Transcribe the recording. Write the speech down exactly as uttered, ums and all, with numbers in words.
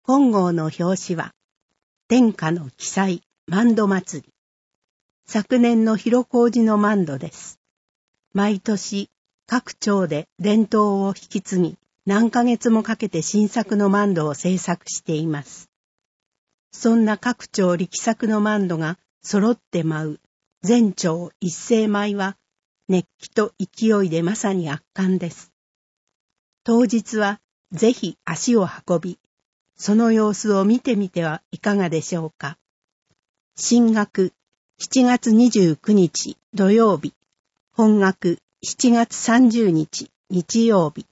本号の表紙は、天下の奇祭、万土祭り。昨年の広小路の万土です。毎年、各町で伝統を引き継ぎ、何ヶ月もかけて新作の万土を制作しています。そんな各町力作の万土が揃って舞う全町一斉舞は、熱気と勢いでまさに圧巻です。当日はぜひ足を運び、その様子を見てみてはいかがでしょうか。新学しちがつにじゅうくにち土曜日、本学しちがつさんじゅうにち日曜日。